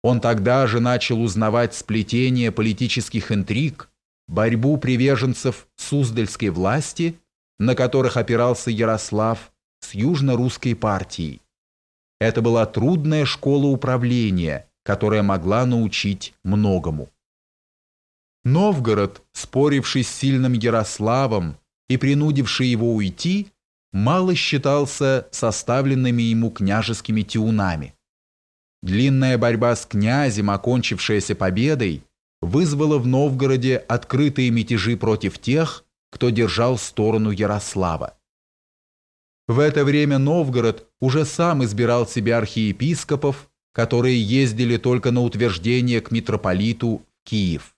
Он тогда же начал узнавать сплетение политических интриг, борьбу приверженцев Суздальской власти, на которых опирался Ярослав, с южно-русской партией. Это была трудная школа управления, которая могла научить многому. Новгород, споривший с сильным Ярославом и принудивший его уйти, мало считался составленными ему княжескими тиунами. Длинная борьба с князем, окончившаяся победой, вызвала в Новгороде открытые мятежи против тех, кто держал сторону Ярослава. В это время Новгород уже сам избирал себе архиепископов, которые ездили только на утверждение к митрополиту в Киев.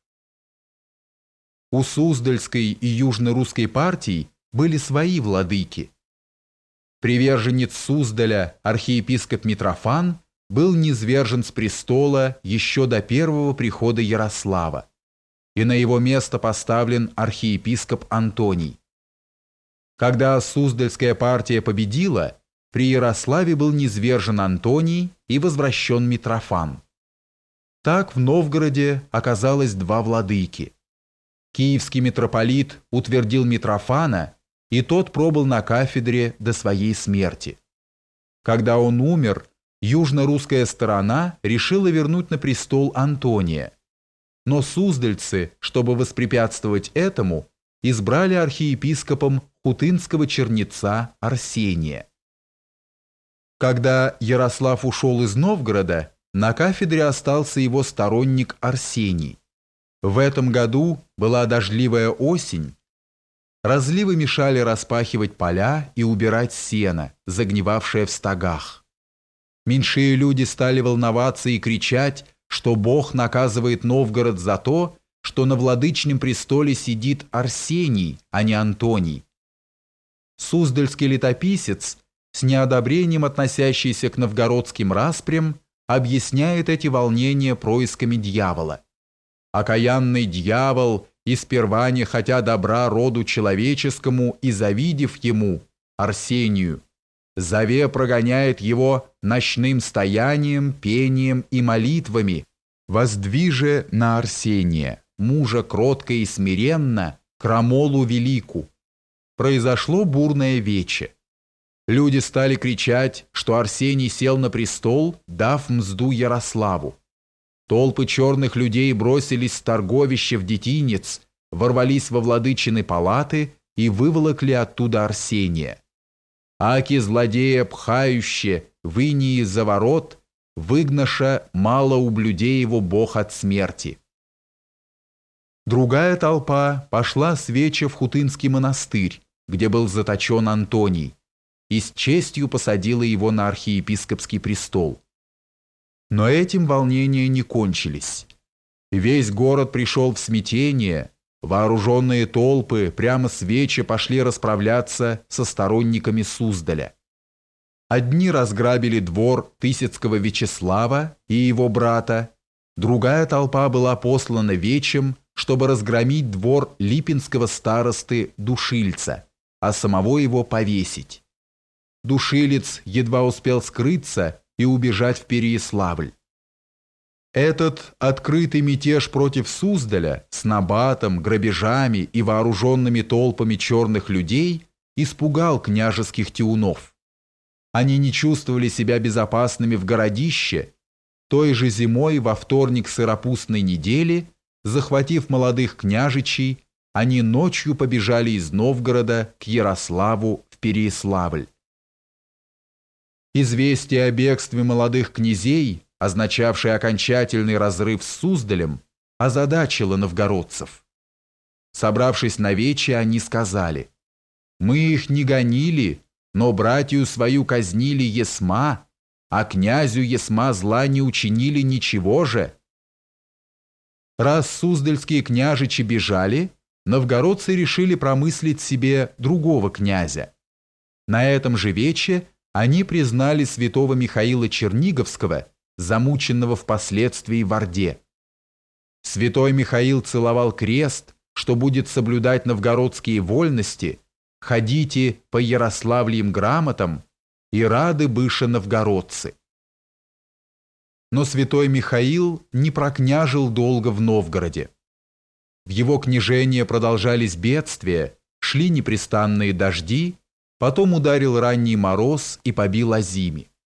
У Суздальской и Южно-Русской партий были свои владыки. Приверженец Суздаля, архиепископ Митрофан, был низвержен с престола еще до первого прихода Ярослава, и на его место поставлен архиепископ Антоний. Когда Суздальская партия победила, при Ярославе был низвержен Антоний и возвращен Митрофан. Так в Новгороде оказалось два владыки. Киевский митрополит утвердил Митрофана, и тот пробыл на кафедре до своей смерти. Когда он умер, южно-русская сторона решила вернуть на престол Антония. Но суздальцы, чтобы воспрепятствовать этому, избрали архиепископом хутынского чернеца Арсения. Когда Ярослав ушел из Новгорода, на кафедре остался его сторонник Арсений. В этом году была дождливая осень. Разливы мешали распахивать поля и убирать сено, загнивавшее в стогах. Меньшие люди стали волноваться и кричать, что Бог наказывает Новгород за то, что на владычном престоле сидит Арсений, а не Антоний. Суздальский летописец, с неодобрением относящийся к новгородским распрям, объясняет эти волнения происками дьявола. «Окаянный дьявол, и сперва не хотя добра роду человеческому и завидев ему, Арсению, зове прогоняет его ночным стоянием, пением и молитвами, воздвиже на Арсения, мужа кротко и смиренно, крамолу велику». Произошло бурное вече. Люди стали кричать, что Арсений сел на престол, дав мзду Ярославу. Толпы черных людей бросились с торговища в детинец, ворвались во владычины палаты и выволокли оттуда Арсения. Аки злодея пхающе, вынии за ворот, выгнаша мало ублюдей его Бог от смерти. Другая толпа пошла с веча в Хутынский монастырь, где был заточен Антоний, и с честью посадила его на архиепископский престол. Но этим волнения не кончились. Весь город пришел в смятение, вооруженные толпы прямо с веча пошли расправляться со сторонниками Суздаля. Одни разграбили двор Тысяцкого Вячеслава и его брата, другая толпа была послана вечем, чтобы разгромить двор липинского старосты Душильца, а самого его повесить. Душилец едва успел скрыться и убежать в Переяславль. Этот открытый мятеж против Суздаля с набатом, грабежами и вооруженными толпами черных людей испугал княжеских тиунов. Они не чувствовали себя безопасными в городище. Той же зимой во вторник сыропустной недели, захватив молодых княжичей, они ночью побежали из Новгорода к Ярославу в Переяславль. Известие о бегстве молодых князей, означавшее окончательный разрыв с Суздалем, озадачило новгородцев. Собравшись на вече, они сказали: «Мы их не гонили, но братью свою казнили есма, а князю есма зла не учинили ничего же». Раз суздальские княжичи бежали, новгородцы решили промыслить себе другого князя. На этом же вече они признали святого Михаила Черниговского, замученного впоследствии в Орде. Святой Михаил целовал крест, что будет соблюдать новгородские вольности, ходите по ярославльим грамотам, и рады быше новгородцы. но святой Михаил не прокняжил долго в Новгороде. В его княжении продолжались бедствия, шли непрестанные дожди, потом ударил ранний мороз и побил озимь.